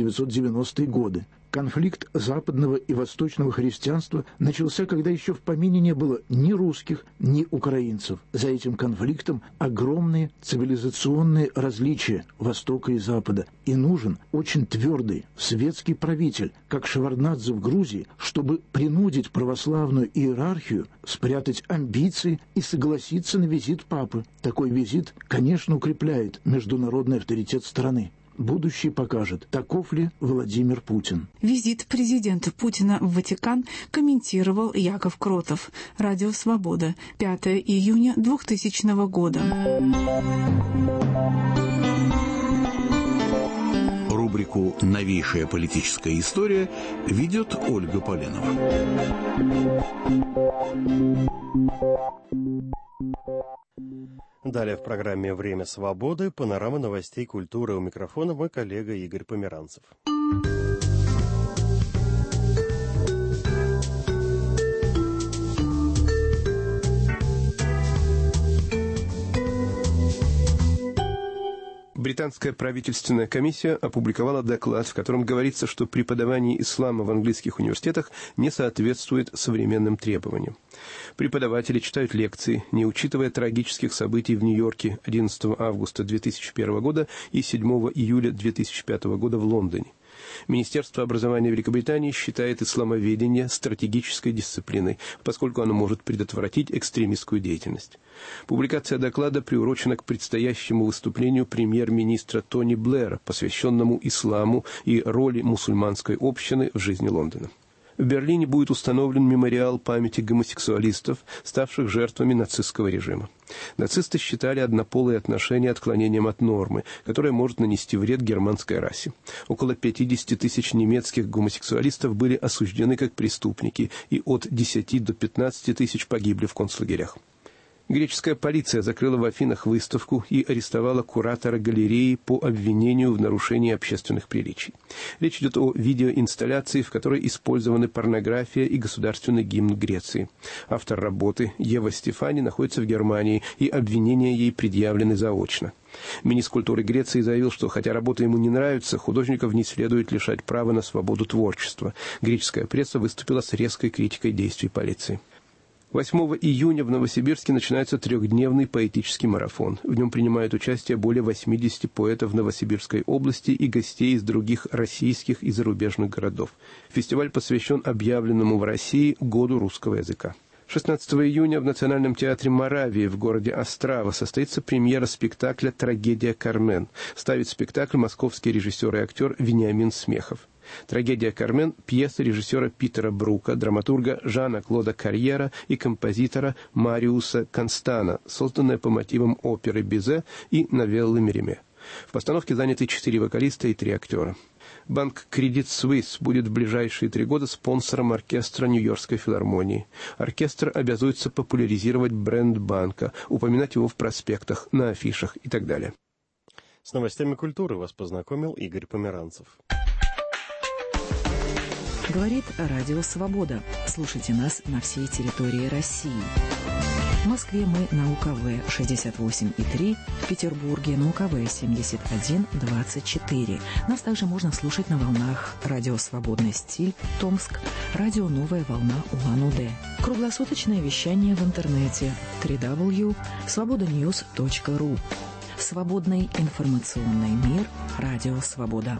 1990-е годы. Конфликт западного и восточного христианства начался, когда еще в помине не было ни русских, ни украинцев. За этим конфликтом огромные цивилизационные различия Востока и Запада. И нужен очень твердый светский правитель, как Шеварднадзе в Грузии, чтобы принудить православную иерархию спрятать амбиции и согласиться на визит папы. Такой визит, конечно, укрепляет международный авторитет страны. Будущее покажет, таков ли Владимир Путин. Визит президента Путина в Ватикан комментировал Яков Кротов. Радио «Свобода», 5 июня 2000 года. Рубрику «Новейшая политическая история» ведет Ольга Поленова. Далее в программе «Время свободы» панорама новостей культуры. У микрофона мой коллега Игорь Померанцев. Британская правительственная комиссия опубликовала доклад, в котором говорится, что преподавание ислама в английских университетах не соответствует современным требованиям. Преподаватели читают лекции, не учитывая трагических событий в Нью-Йорке 11 августа 2001 года и 7 июля 2005 года в Лондоне. Министерство образования Великобритании считает исламоведение стратегической дисциплиной, поскольку оно может предотвратить экстремистскую деятельность. Публикация доклада приурочена к предстоящему выступлению премьер-министра Тони Блэра, посвященному исламу и роли мусульманской общины в жизни Лондона. В Берлине будет установлен мемориал памяти гомосексуалистов, ставших жертвами нацистского режима. Нацисты считали однополые отношения отклонением от нормы, которая может нанести вред германской расе. Около 50 тысяч немецких гомосексуалистов были осуждены как преступники, и от 10 до 15 тысяч погибли в концлагерях. Греческая полиция закрыла в Афинах выставку и арестовала куратора галереи по обвинению в нарушении общественных приличий. Речь идет о видеоинсталляции, в которой использованы порнография и государственный гимн Греции. Автор работы, Ева Стефани, находится в Германии, и обвинения ей предъявлены заочно. Министр культуры Греции заявил, что хотя работа ему не нравится, художников не следует лишать права на свободу творчества. Греческая пресса выступила с резкой критикой действий полиции. 8 июня в Новосибирске начинается трехдневный поэтический марафон. В нем принимают участие более 80 поэтов Новосибирской области и гостей из других российских и зарубежных городов. Фестиваль посвящен объявленному в России Году русского языка. 16 июня в Национальном театре Моравии в городе Острава состоится премьера спектакля «Трагедия Кармен». Ставит спектакль московский режиссер и актер Вениамин Смехов. «Трагедия Кармен» – пьеса режиссера Питера Брука, драматурга Жана-Клода Карьера и композитора Мариуса Констана, созданная по мотивам оперы Бизе и новеллы Мериме. В постановке заняты 4 вокалиста и 3 актера. Банк Credit Suisse будет в ближайшие 3 года спонсором оркестра Нью-Йоркской филармонии. Оркестр обязуется популяризировать бренд банка, упоминать его в проспектах, на афишах и так далее. С новостями культуры вас познакомил Игорь Померанцев. Говорит Радио Свобода. Слушайте нас на всей территории России. В Москве мы на УКВ 68,3, в Петербурге на УКВ 71,24. Нас также можно слушать на волнах Радио Свободный стиль, Томск, Радио Новая волна Улан-Удэ. Круглосуточное вещание в интернете www.svobodanews.ru. Свободный информационный мир. Радио Свобода.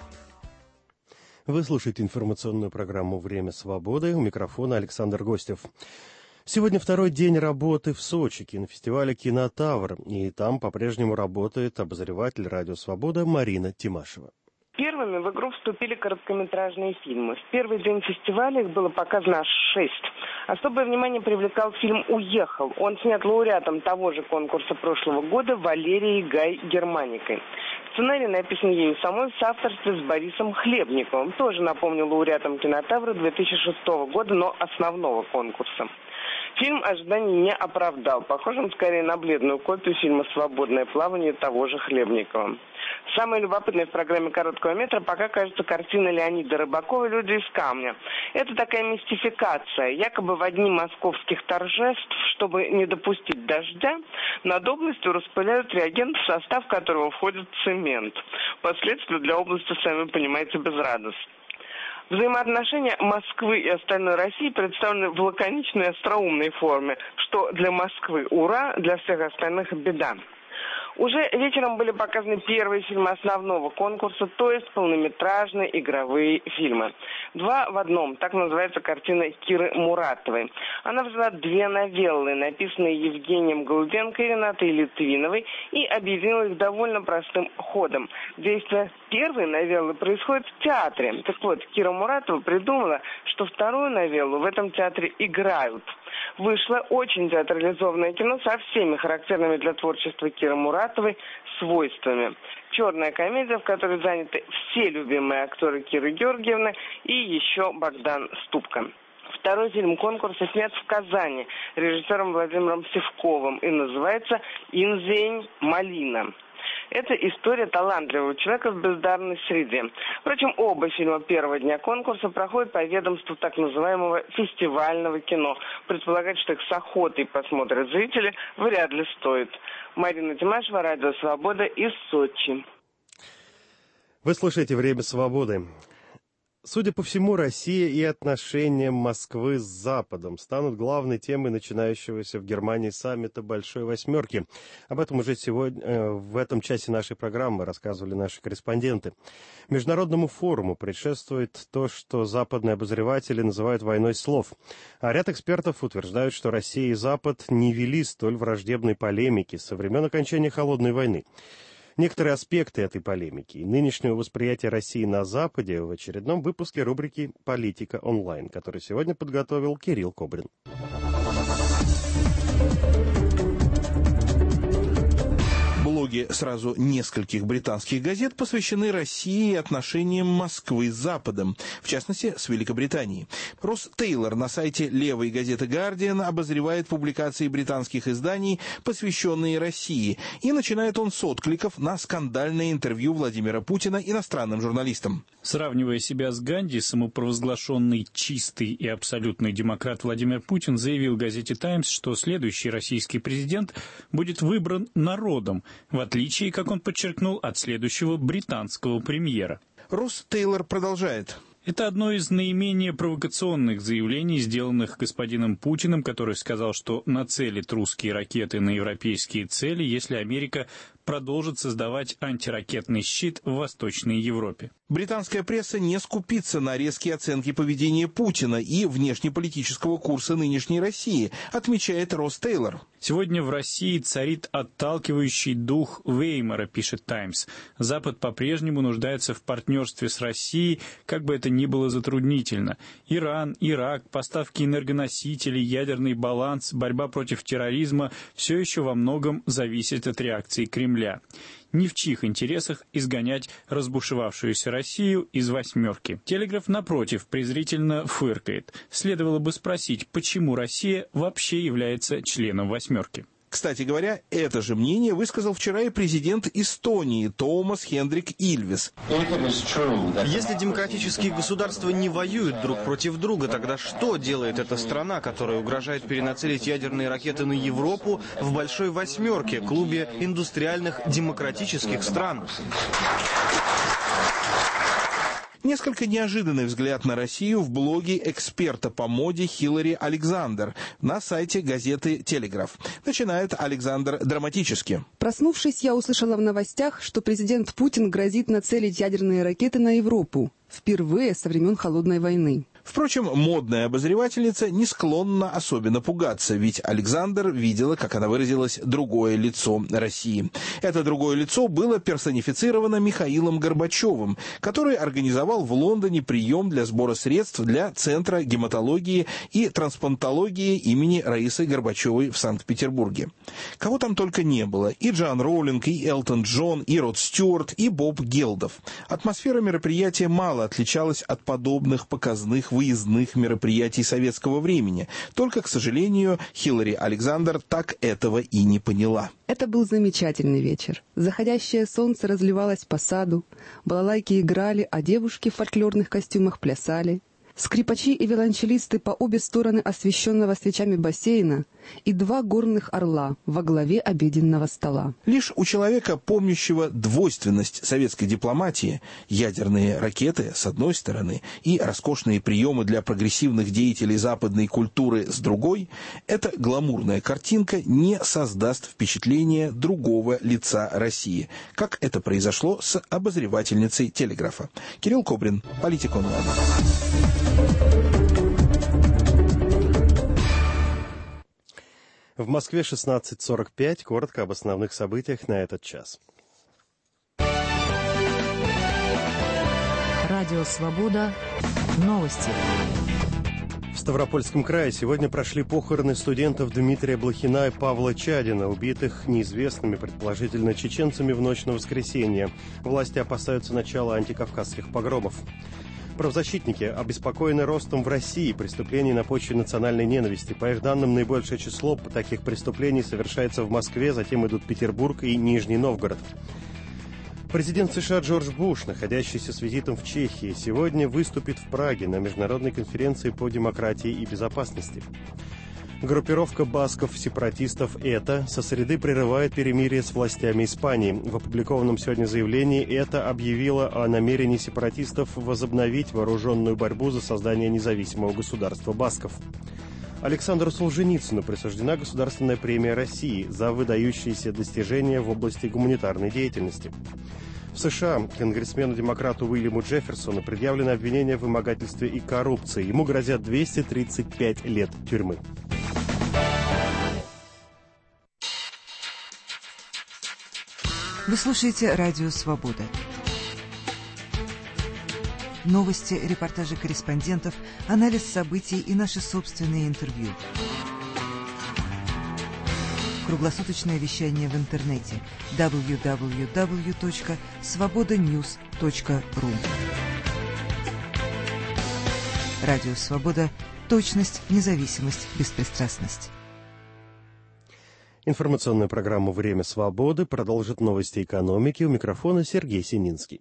Вы слушаете информационную программу «Время свободы». У микрофона Александр Гостев. Сегодня второй день работы в Сочи, кинофестиваля «Кинотавр». И там по-прежнему работает обозреватель «Радио Свобода» Марина Тимашева. Первыми в игру вступили короткометражные фильмы. В первый день фестиваля их было показано аж 6. Особое внимание привлекал фильм «Уехал». Он снят лауреатом того же конкурса прошлого года Валерией Гай Германикой. Сценарий написан ею самой в соавторстве с Борисом Хлебниковым, тоже, напомню, лауреатом «Кинотавра» 2006 года, но основного конкурса. Фильм ожиданий не оправдал. Похож он скорее на бледную копию фильма «Свободное плавание» того же Хлебникова. Самое любопытное в программе короткого метра пока кажется картина Леонида Рыбакова «Люди из камня». Это такая мистификация. Якобы в дни московских торжеств, чтобы не допустить дождя, над областью распыляют реагент, в состав которого входит цемент. Последствия для области, сами понимаете, безрадостны. Взаимоотношения Москвы и остальной России представлены в лаконичной и остроумной форме, что для Москвы ура, для всех остальных беда. Уже вечером были показаны первые фильмы основного конкурса, то есть полнометражные игровые фильмы. 2 в одном, так называется картина Киры Муратовой. Она взяла 2 новеллы, написанные Евгением Голубенко и Ренатой Литвиновой, и объединила их довольно простым ходом. Действие первой новеллы происходит в театре. Так вот, Кира Муратова придумала, что вторую новеллу в этом театре играют. Вышло очень театрализованное кино со всеми характерными для творчества Киры Муратовой свойствами. Черная комедия, в которой заняты все любимые актеры Киры Георгиевны и еще Богдан Ступка. Второй фильм конкурса снят в Казани режиссером Владимиром Сивковым и называется «Инзень Малина». Это история талантливого человека в бездарной среде. Впрочем, оба фильма первого дня конкурса проходят по ведомству так называемого фестивального кино. Предполагать, что их с охотой посмотрят зрители, вряд ли стоит. Марина Тимашева, Радио Свобода из Сочи. Вы слушаете «Время свободы». Судя по всему, Россия и отношения Москвы с Западом станут главной темой начинающегося в Германии саммита Большой Восьмерки. Об этом уже сегодня, в этом часе нашей программы рассказывали наши корреспонденты. Международному форуму предшествует то, что западные обозреватели называют войной слов. А ряд экспертов утверждают, что Россия и Запад не вели столь враждебной полемики со времен окончания Холодной войны. Некоторые аспекты этой полемики и нынешнего восприятия России на Западе в очередном выпуске рубрики «Политика онлайн», который сегодня подготовил Кирилл Кобрин. Блоги сразу нескольких британских газет посвящены России и отношениям Москвы с Западом, в частности, с Великобританией. Росс Тейлор на сайте левой газеты «Гардиан» обозревает публикации британских изданий, посвященные России, и начинает он с откликов на скандальное интервью Владимира Путина иностранным журналистам. Сравнивая себя с Ганди, самопровозглашенный чистый и абсолютный демократ Владимир Путин заявил газете «Таймс», что следующий российский президент будет выбран народом, в отличие, как он подчеркнул, от следующего британского премьера. Росс Тейлор продолжает. Это одно из наименее провокационных заявлений, сделанных господином Путиным, который сказал, что нацелит русские ракеты на европейские цели, если Америка продолжит создавать антиракетный щит в Восточной Европе. Британская пресса не скупится на резкие оценки поведения Путина и внешнеполитического курса нынешней России, отмечает Росс Тейлор. Сегодня в России царит отталкивающий дух Веймара, пишет «Таймс». Запад по-прежнему нуждается в партнерстве с Россией, как бы это ни было затруднительно. Иран, Ирак, поставки энергоносителей, ядерный баланс, борьба против терроризма – все еще во многом зависит от реакции Кремля. Ни в чьих интересах изгонять разбушевавшуюся Россию из «восьмерки». Телеграф, напротив, презрительно фыркает. Следовало бы спросить, почему Россия вообще является членом «восьмерки». Кстати говоря, это же мнение высказал вчера и президент Эстонии Томас Хендрик Ильвес. Если демократические государства не воюют друг против друга, тогда что делает эта страна, которая угрожает перенацелить ядерные ракеты на Европу в «Большой восьмерке», клубе индустриальных демократических стран? Несколько неожиданный взгляд на Россию в блоге эксперта по моде Хиллари Александр на сайте газеты «Телеграф». Начинает Александр драматически. Проснувшись, я услышала в новостях, что президент Путин грозит нацелить ядерные ракеты на Европу. Впервые со времен Холодной войны. Впрочем, модная обозревательница не склонна особенно пугаться, ведь Александр видела, как она выразилась, другое лицо России. Это другое лицо было персонифицировано Михаилом Горбачевым, который организовал в Лондоне прием для сбора средств для Центра гематологии и трансплантологии имени Раисы Горбачевой в Санкт-Петербурге. Кого там только не было. И Джоан Роулинг, и Элтон Джон, и Род Стюарт, и Боб Гелдов. Атмосфера мероприятия мало отличалась от подобных показных выездных мероприятий советского времени. Только, к сожалению, Хиллари Александр так этого и не поняла. Это был замечательный вечер. Заходящее солнце разливалось по саду, балалайки играли, а девушки в фольклорных костюмах плясали. Скрипачи и виолончелисты по обе стороны освещенного свечами бассейна и два горных орла во главе обеденного стола. Лишь у человека, помнящего двойственность советской дипломатии, ядерные ракеты с одной стороны и роскошные приемы для прогрессивных деятелей западной культуры с другой, эта гламурная картинка не создаст впечатления другого лица России, как это произошло с обозревательницей «Телеграфа». Кирилл Кобрин, «Политика онлайн». В Москве 16:45. Коротко об основных событиях на этот час. Радио «Свобода». Новости. В Ставропольском крае сегодня прошли похороны студентов Дмитрия Блохина и Павла Чадина, убитых неизвестными, предположительно чеченцами, в ночь на воскресенье. Власти опасаются начала антикавказских погромов. Правозащитники обеспокоены ростом в России преступлений на почве национальной ненависти. По их данным, наибольшее число таких преступлений совершается в Москве, затем идут Петербург и Нижний Новгород. Президент США Джордж Буш, находящийся с визитом в Чехии, сегодня выступит в Праге на международной конференции по демократии и безопасности. Группировка басков-сепаратистов «ЭТА» со среды прерывает перемирие с властями Испании. В опубликованном сегодня заявлении «ЭТА» объявила о намерении сепаратистов возобновить вооруженную борьбу за создание независимого государства басков. Александру Солженицыну присуждена Государственная премия России за выдающиеся достижения в области гуманитарной деятельности. В США конгрессмену-демократу Уильяму Джефферсону предъявлено обвинение в вымогательстве и коррупции. Ему грозят 235 лет тюрьмы. Вы слушаете «Радио Свобода». Новости, репортажи корреспондентов, анализ событий и наши собственные интервью. Круглосуточное вещание в интернете www.svobodanews.ru. Радио Свобода. Точность, независимость, беспристрастность. Информационная программа «Время свободы» продолжит новости экономики. У микрофона Сергей Сининский.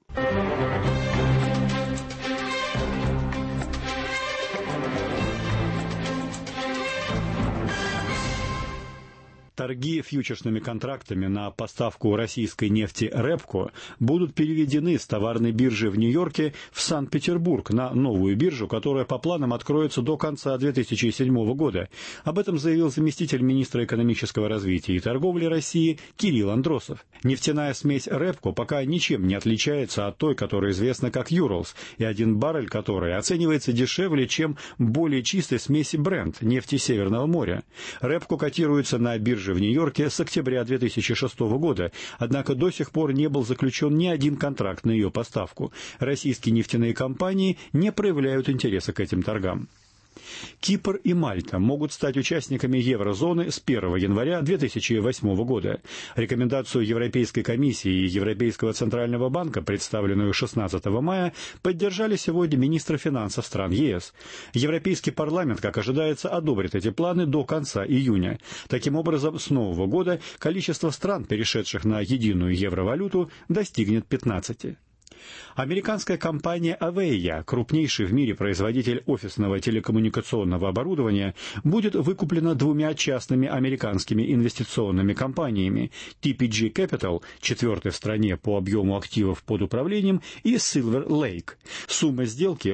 Торги фьючерсными контрактами на поставку российской нефти РЭПКО будут переведены с товарной биржи в Нью-Йорке в Санкт-Петербург на новую биржу, которая по планам откроется до конца 2007 года. Об этом заявил заместитель министра экономического развития и торговли России Кирилл Андросов. Нефтяная смесь РЭПКО пока ничем не отличается от той, которая известна как Юралс, и 1 баррель которой оценивается дешевле, чем более чистой смеси Брент, нефти Северного моря. РЭПКО котируется на бирже в Нью-Йорке с октября 2006 года, однако до сих пор не был заключен ни один контракт на ее поставку. Российские нефтяные компании не проявляют интереса к этим торгам. Кипр и Мальта могут стать участниками еврозоны с 1 января 2008 года. Рекомендацию Европейской комиссии и Европейского центрального банка, представленную 16 мая, поддержали сегодня министры финансов стран ЕС. Европейский парламент, как ожидается, одобрит эти планы до конца июня. Таким образом, с нового года количество стран, перешедших на единую евровалюту, достигнет 15. Американская компания Avaya, крупнейший в мире производитель офисного телекоммуникационного оборудования, будет выкуплена 2 частными американскими инвестиционными компаниями TPG Capital, 4-й в стране по объему активов под управлением, и Silver Lake. Сумма сделки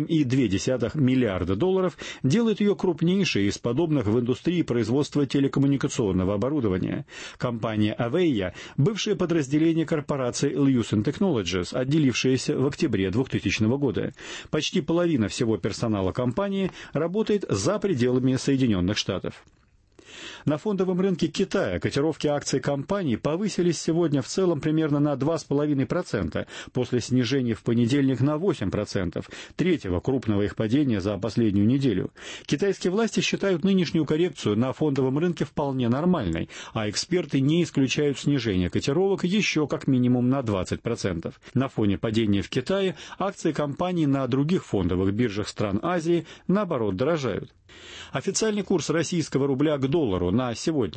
$8,2 миллиарда делает ее крупнейшей из подобных в индустрии производства телекоммуникационного оборудования. Компания Avaya – бывшее подразделение корпорации Lucent Technologies, отделившееся в октябре 2000 года. Почти половина всего персонала компании работает за пределами Соединенных Штатов. На фондовом рынке Китая котировки акций компаний повысились сегодня в целом примерно на 2,5%, после снижения в понедельник на 8%, третьего крупного их падения за последнюю неделю. Китайские власти считают нынешнюю коррекцию на фондовом рынке вполне нормальной, а эксперты не исключают снижение котировок еще как минимум на 20%. На фоне падения в Китае акции компаний на других фондовых биржах стран Азии, наоборот, дорожают. Официальный курс российского рубля к доллару на сегодня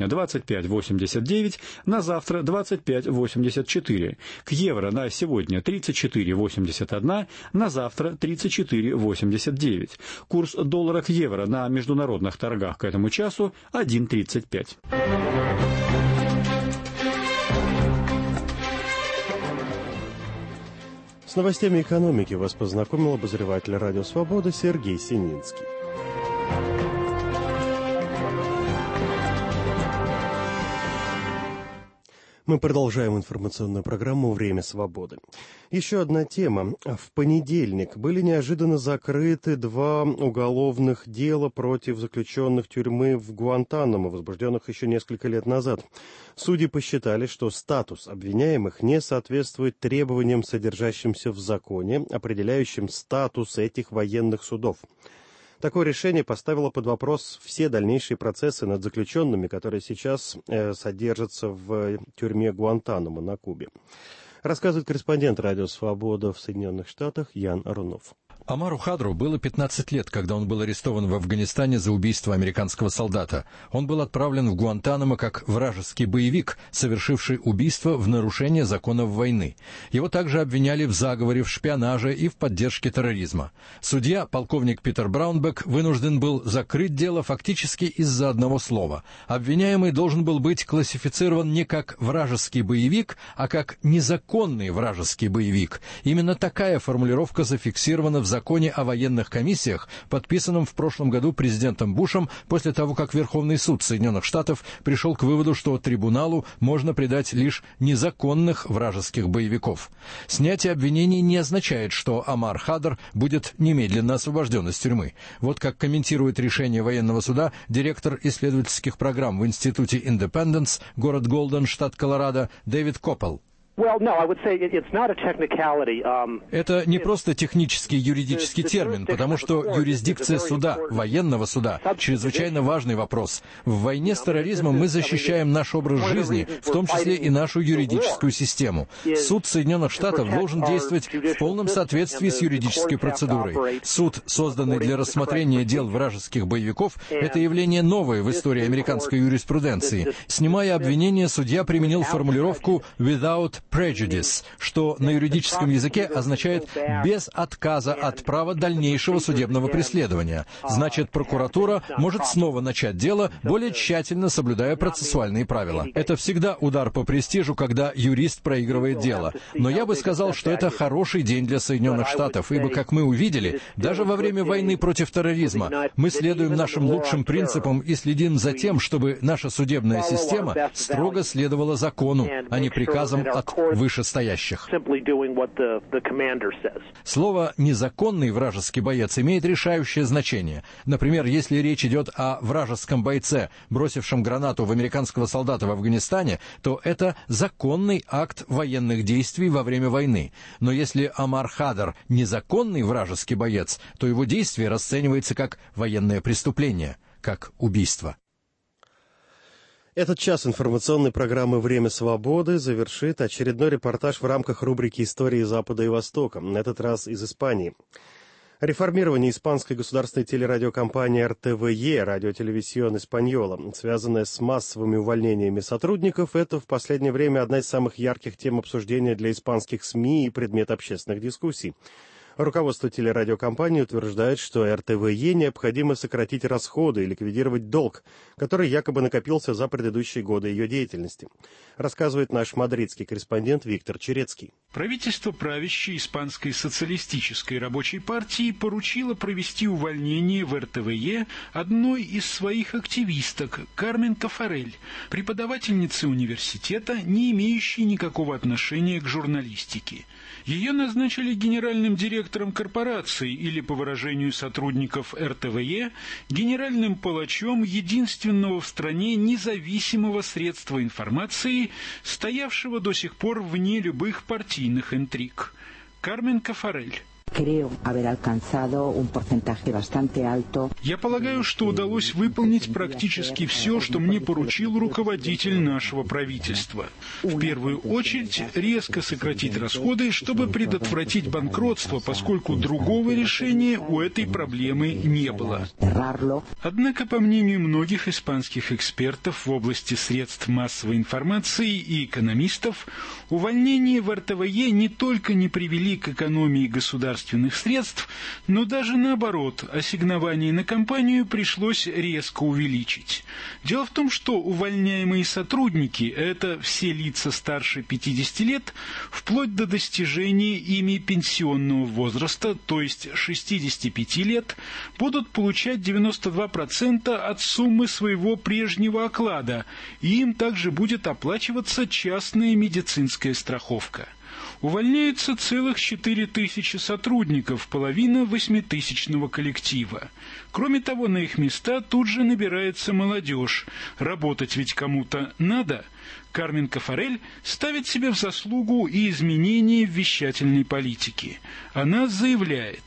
25,89, на завтра 25,84. К евро на сегодня 34,81, на завтра 34,89. Курс доллара к евро на международных торгах к этому часу 1,35. С новостями экономики вас познакомил обозреватель «Радио Свобода» Сергей Сининский. Мы продолжаем информационную программу «Время свободы». Еще одна тема. В понедельник были неожиданно закрыты 2 уголовных дела против заключенных тюрьмы в Гуантанамо, возбужденных еще несколько лет назад. Судьи посчитали, что статус обвиняемых не соответствует требованиям, содержащимся в законе, определяющим статус этих военных судов. Такое решение поставило под вопрос все дальнейшие процессы над заключенными, которые сейчас содержатся в тюрьме Гуантанамо на Кубе. Рассказывает корреспондент «Радио Свобода» в Соединенных Штатах Ян Арунов. Омару Хадру было 15 лет, когда он был арестован в Афганистане за убийство американского солдата. Он был отправлен в Гуантанамо как вражеский боевик, совершивший убийство в нарушение законов войны. Его также обвиняли в заговоре, в шпионаже и в поддержке терроризма. Судья, полковник Питер Браунбек, вынужден был закрыть дело фактически из-за одного слова. Обвиняемый должен был быть классифицирован не как вражеский боевик, а как незаконный вражеский боевик. Именно такая формулировка зафиксирована в законе о военных комиссиях, подписанном в прошлом году президентом Бушем после того, как Верховный суд Соединенных Штатов пришел к выводу, что трибуналу можно предать лишь незаконных вражеских боевиков. Снятие обвинений не означает, что Омар Хадр будет немедленно освобожден из тюрьмы. Вот как комментирует решение военного суда директор исследовательских программ в Институте Индепенденс, город Голден, штат Колорадо, Дэвид Коппел. Это не просто технический юридический термин, потому что юрисдикция суда, военного суда, чрезвычайно важный вопрос. В войне с терроризмом мы защищаем наш образ жизни, в том числе и нашу юридическую систему. Суд Соединенных Штатов должен действовать в полном соответствии с юридической процедурой. Суд, созданный для рассмотрения дел вражеских боевиков, это явление новое в истории американской юриспруденции. Снимая обвинение, судья применил формулировку «without prejudice», что на юридическом языке означает «без отказа от права дальнейшего судебного преследования». Значит, прокуратура может снова начать дело, более тщательно соблюдая процессуальные правила. Это всегда удар по престижу, когда юрист проигрывает дело. Но я бы сказал, что это хороший день для Соединенных Штатов, ибо, как мы увидели, даже во время войны против терроризма мы следуем нашим лучшим принципам и следим за тем, чтобы наша судебная система строго следовала закону, а не приказам от вышестоящих. Слово «незаконный вражеский боец» имеет решающее значение. Например, если речь идет о вражеском бойце, бросившем гранату в американского солдата в Афганистане, то это законный акт военных действий во время войны. Но если Омар Хадер – незаконный вражеский боец, то его действие расценивается как военное преступление, как убийство. Этот час информационной программы «Время свободы» завершит очередной репортаж в рамках рубрики «Истории Запада и Востока», на этот раз из Испании. Реформирование испанской государственной телерадиокомпании РТВЕ, Радиотелевисион Испаньола, связанное с массовыми увольнениями сотрудников, это в последнее время одна из самых ярких тем обсуждения для испанских СМИ и предмет общественных дискуссий. Руководство телерадиокомпании утверждает, что РТВЕ необходимо сократить расходы и ликвидировать долг, который якобы накопился за предыдущие годы ее деятельности, рассказывает наш мадридский корреспондент Виктор Черецкий. Правительство правящей Испанской социалистической рабочей партии поручило провести увольнение в РТВЕ одной из своих активисток, Кармен Кафарель, преподавательницы университета, не имеющей никакого отношения к журналистике. Ее назначили генеральным директором корпорации или, по выражению сотрудников РТВЕ, генеральным палачом единственного в стране независимого средства информации, стоявшего до сих пор вне любых партийных интриг. Кармен Кафарель. Я полагаю, что удалось выполнить практически все, что мне поручил руководитель нашего правительства. В первую очередь, резко сократить расходы, чтобы предотвратить банкротство, поскольку другого решения у этой проблемы не было. Однако, по мнению многих испанских экспертов в области средств массовой информации и экономистов, увольнения в РТВЕ не только не привели к экономии государственных средств, но даже наоборот, ассигнования на компанию пришлось резко увеличить. Дело в том, что увольняемые сотрудники, это все лица старше 50 лет, вплоть до достижения ими пенсионного возраста, то есть 65 лет, будут получать 92% от суммы своего прежнего оклада, и им также будет оплачиваться частная медицинская страховка. Увольняются целых 4000 сотрудников, половина 8000-го коллектива. Кроме того, на их места тут же набирается молодежь. Работать ведь кому-то надо. Кармен Кафарель ставит себе в заслугу и изменения в вещательной политике. Она заявляет: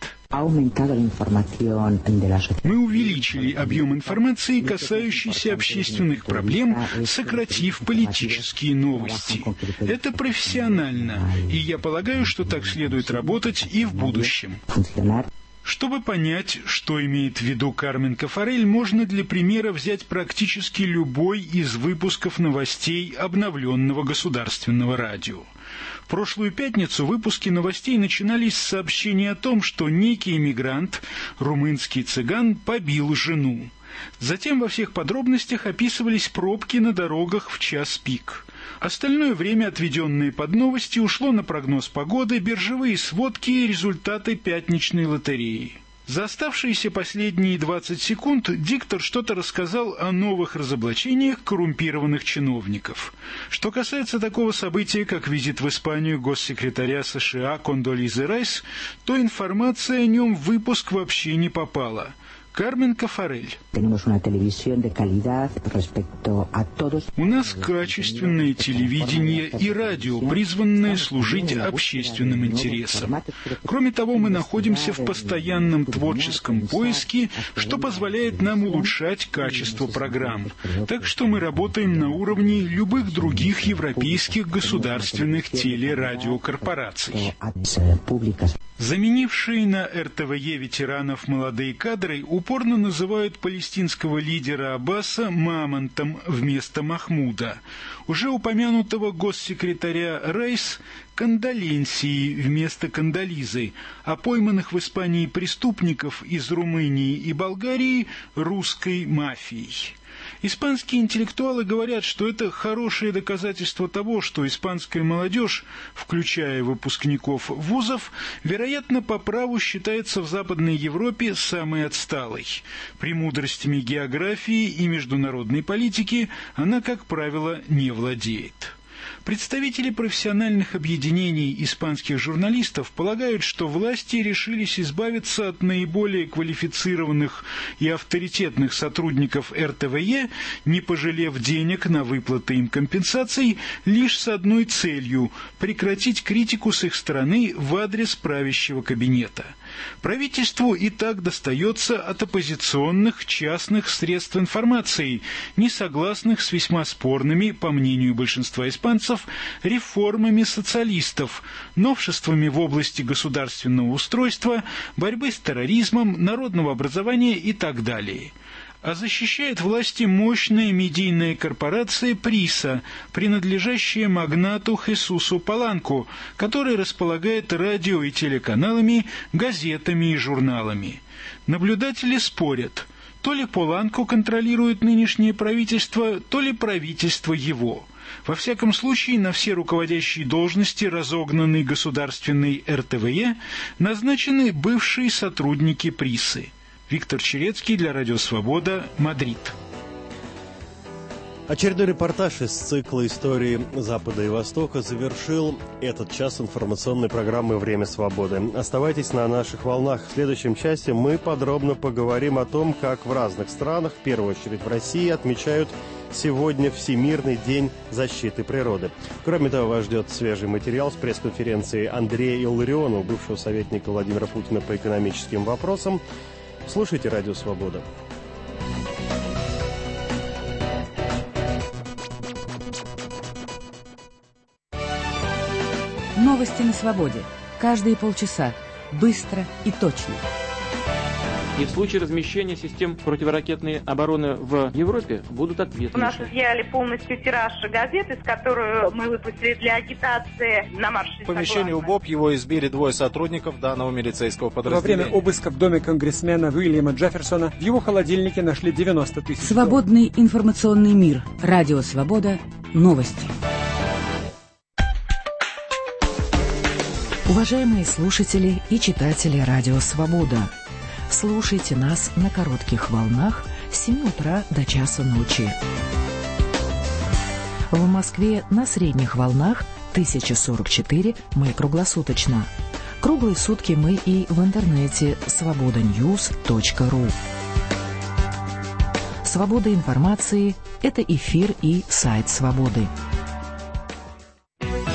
мы увеличили объем информации, касающейся общественных проблем, сократив политические новости. Это профессионально, и я полагаю, что так следует работать и в будущем. Чтобы понять, что имеет в виду Кармен Кафарель, можно для примера взять практически любой из выпусков новостей обновленного государственного радио. В прошлую пятницу выпуски новостей начинались с сообщения о том, что некий эмигрант, румынский цыган, побил жену. Затем во всех подробностях описывались пробки на дорогах в час пик. Остальное время, отведенное под новости, ушло на прогноз погоды, биржевые сводки и результаты пятничной лотереи. За оставшиеся последние 20 секунд диктор что-то рассказал о новых разоблачениях коррумпированных чиновников. Что касается такого события, как визит в Испанию госсекретаря США Кондолизы Райс, то информация о нем в выпуск вообще не попала. Кармен Кафарель. У нас качественное телевидение и радио, призванное служить общественным интересам. Кроме того, мы находимся в постоянном творческом поиске, что позволяет нам улучшать качество программ. Так что мы работаем на уровне любых других европейских государственных телерадиокорпораций. Заменившие на РТВЕ ветеранов молодые кадры упорно называют палестинского лидера Аббаса мамонтом вместо Махмуда. Уже упомянутого госсекретаря Райс кондоленсией вместо Кондолизы, а пойманных в Испании преступников из Румынии и Болгарии русской мафией. Испанские интеллектуалы говорят, что это хорошее доказательство того, что испанская молодежь, включая выпускников вузов, вероятно, по праву считается в Западной Европе самой отсталой. Премудростями географии и международной политики она, как правило, не владеет. Представители профессиональных объединений испанских журналистов полагают, что власти решились избавиться от наиболее квалифицированных и авторитетных сотрудников РТВЕ, не пожалев денег на выплаты им компенсаций, лишь с одной целью – прекратить критику с их стороны в адрес правящего кабинета. Правительству и так достается от оппозиционных частных средств информации, не согласных с весьма спорными, по мнению большинства испанцев, реформами социалистов, новшествами в области государственного устройства, борьбы с терроризмом, народного образования и так далее. А защищает власти мощная медийная корпорация «Приса», принадлежащая магнату Хесусу Паланку, который располагает радио и телеканалами, газетами и журналами. Наблюдатели спорят, то ли Паланку контролирует нынешнее правительство, то ли правительство его. Во всяком случае, на все руководящие должности разогнанной государственной РТВЕ назначены бывшие сотрудники «Присы». Виктор Черецкий для Радио Свобода, Мадрид. Очередной репортаж из цикла истории Запада и Востока завершил этот час информационной программы «Время свободы». Оставайтесь на наших волнах. В следующем части мы подробно поговорим о том, как в разных странах, в первую очередь в России, отмечают сегодня Всемирный день защиты природы. Кроме того, вас ждет свежий материал с пресс-конференции Андрея Илларионова, бывшего советника Владимира Путина по экономическим вопросам. Слушайте «Радио Свобода». Новости на свободе. Каждые полчаса. Быстро и точно. И в случае размещения систем противоракетной обороны в Европе будут ответны. У нас изъяли полностью тираж газеты, с которую мы выпустили для агитации на марше. В помещении УБОП его избили двое сотрудников данного милицейского подразделения. Во время обыска в доме конгрессмена Уильяма Джефферсона в его холодильнике нашли 90 тысяч. Свободный информационный мир. Радио Свобода. Новости. Уважаемые слушатели и читатели Радио Свобода, слушайте нас на коротких волнах с 7 утра до часа ночи. В Москве на средних волнах 1044 мы круглосуточно. Круглые сутки мы и в интернете svobodanews.ru. Свобода информации – это эфир и сайт Свободы.